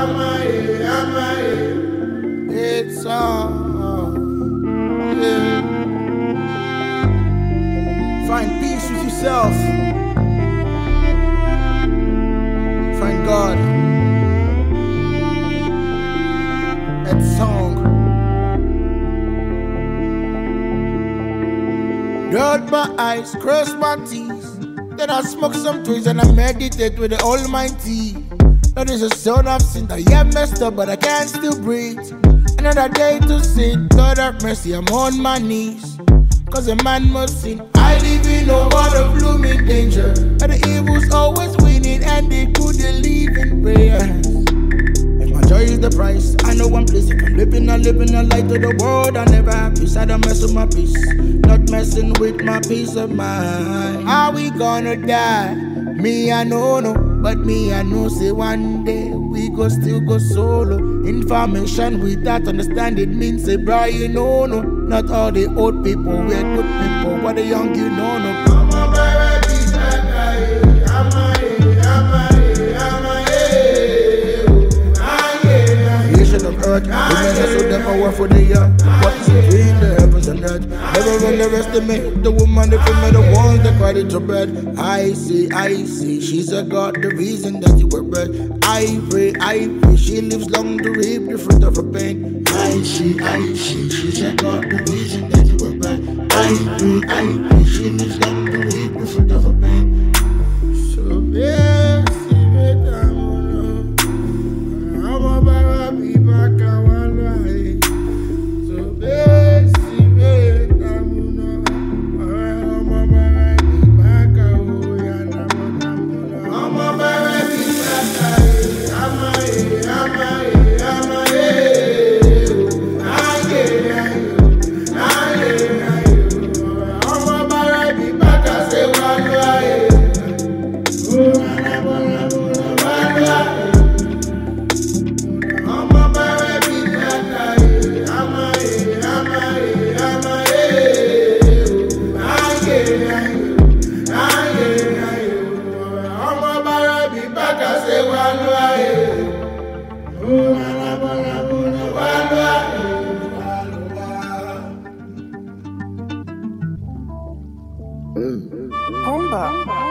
It's yeah. Find peace with yourself. Find God. That song. Rub my eyes, cross my teeth. Then I smoke some trees and I meditate with the Almighty. That is a son of sin. I am messed up, but I can still breathe. Another day to sin. God have mercy, I'm on my knees. Cause a man must sin. I live in a world of looming danger. And the evil's always winning and they couldn't live in prayer. If my joy is the price, I know one place. If I'm living a light to the world, I never have peace. I don't mess with my peace. Not messing with my peace of mind. Are we gonna die? Me, I know, no. But me, I know, say one day we go still go solo. Information without understanding means say, Brian, no. Not all the old people, we're good people. What the young, you know, no. Creation of earth, remember so the power for the young. What is between the heavens and earth? Never underestimate the woman, the female, the ones that cried into bed. I see, she's a God, the reason that you were bred. I pray, she lives long to reap the fruit of her pain. I see, she's a God, the reason that you were bred. I pray, she lives long to reap the fruit of her pain. So yeah, see me down. I'm about to be back at one line. So yeah, see me down. I'm about to be back at one line. I'm about to be back at Homba.